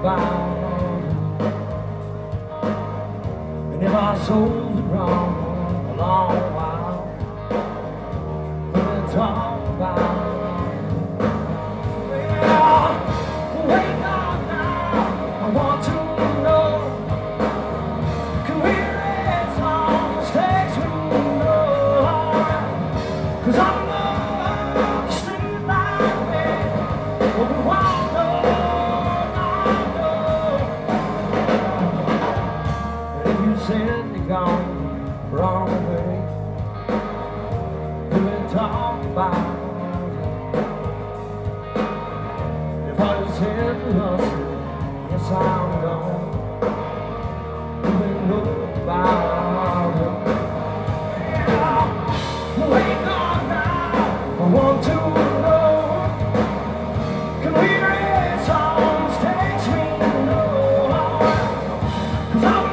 about. And if our souls are wrong a long while, we'll talk about. Well, wake up now, I want to know. Can we raise our mistakes we know? 'Cause I'm the street light man, but we won't know. Said they're gone, run away. We'll talk about it. If I just said to us, yes I'm gone. We'll know about it. Yeah. Wake up now, I want to know. Can we erase all mistakes we know? 'Cause I'm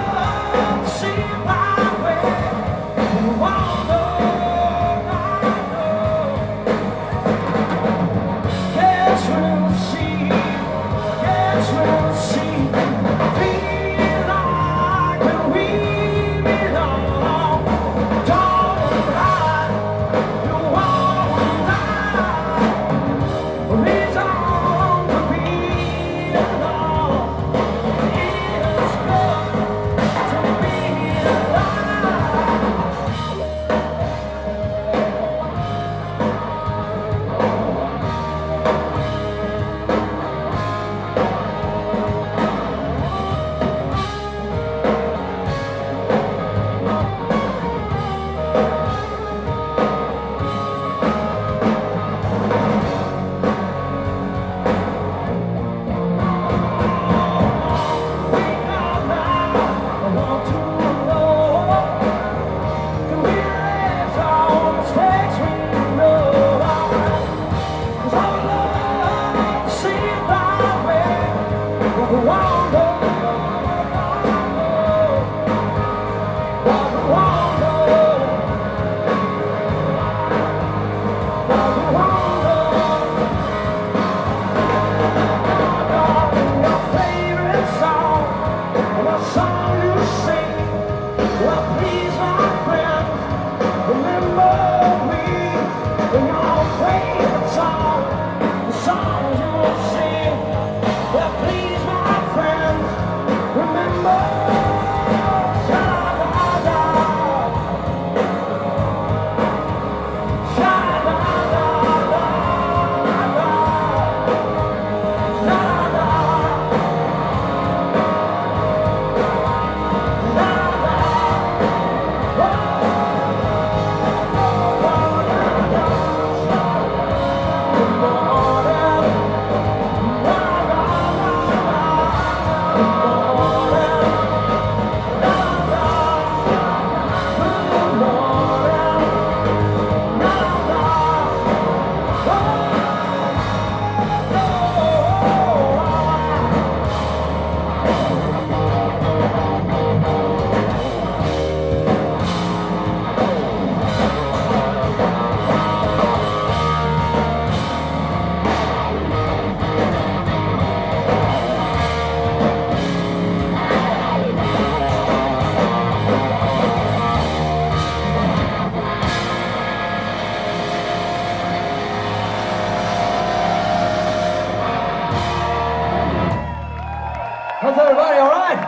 how's everybody, all right?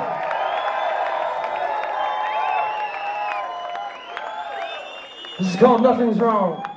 This is called Nothing's Wrong.